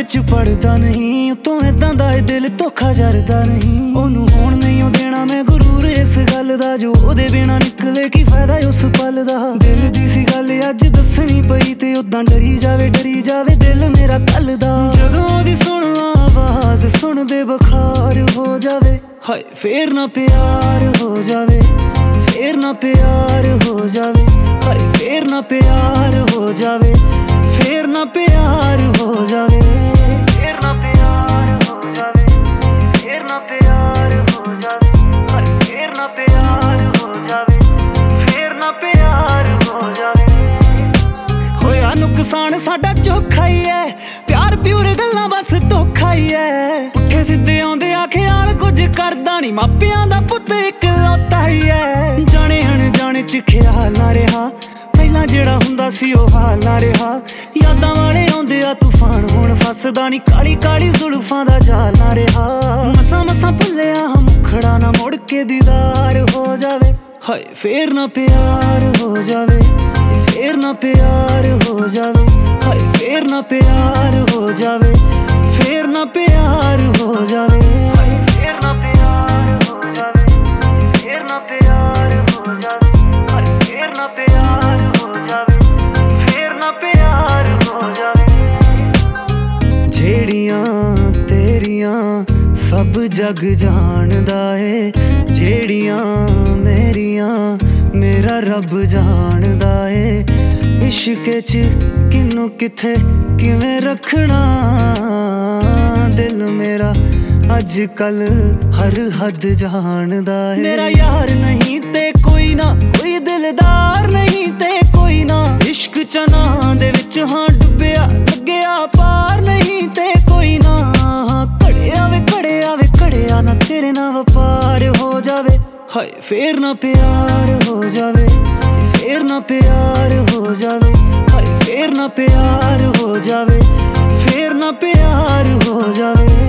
विच पढ़दा नहीं, उतों इदां दा दिल धोखा जरदा नहीं। ओनू होण नहीं देना मैं गुरूर इस गल दा, जो ओदे बिना निकले की फायदा उस पल दा। दिल दी सी गल अज दसनी पई ते उदां डरी जावे दिल मेरा कल दा। जदों ओदी सुण आवाज़ सुन दे बुखार हो जावे, हाय फेर ना प्यार हो जावे, फेर ना प्यार हो जावे, हाय फेर ना प्यार हो जावे, फेर ना प्यार हो जावे, फेर ना प्यार हो जावे, फेर ना प्यार हो जावे, हाय फेर ना प्यार हो जावे, फेर ना प्यार हो जावे। होया नुकसान साडा चोखा ही है, प्यार प्यूर गल्लां बस धोखा ही है। पुट्ठे सिद्धे आउंदे आ ख्याल कुछ करदा नहीं, मापियां दा पुत्त इकलौता ही है। जाने अनजाने च ख्याल ना रहा, पहला जेड़ा हुंदा सी ओ हाल ना रहा। यादां वाले आउंदे आ तूफान, हुण फसदा नहीं काली काली जुल्फां दा जाल ना रहा। मसां मसां भुल्लिया मुखड़ा ना मुड़ के दीदार हो जावे, हाय फेर ना प्यार हो जावे, फेर ना प्यार हो जावे, हाय फेर ना प्यार हो जावे, फेर ना प्यार हो जावे, हाय फेर ना प्यार हो जावे, फेर ना प्यार हो जावे, हाय फेर ना प्यार हो जावे, फेर ना प्यार हो जावे। जेड़ियां तेरियां सब जग जानदा है, जेड़ियां मेरियां मेरा रब जानदा है। इश्क च किनू किथे किवें रखना, दिल मेरा अज कल हर हद जानदा है। मेरा यार नहीं ते कोई ना, कोई दिलदार नहीं ते कोई ना। इश्क चना दे विच हाँ डुबिया लग्गिया पार नहीं ते कोई ना। घड़िया वे घड़िया ना तेरे ना वपार हो जावे, हाय फेर ना प्यार हो जावे, फेर ना प्यार हो जावे, हाय फेर ना प्यार हो जावे, फेर ना प्यार हो जावे।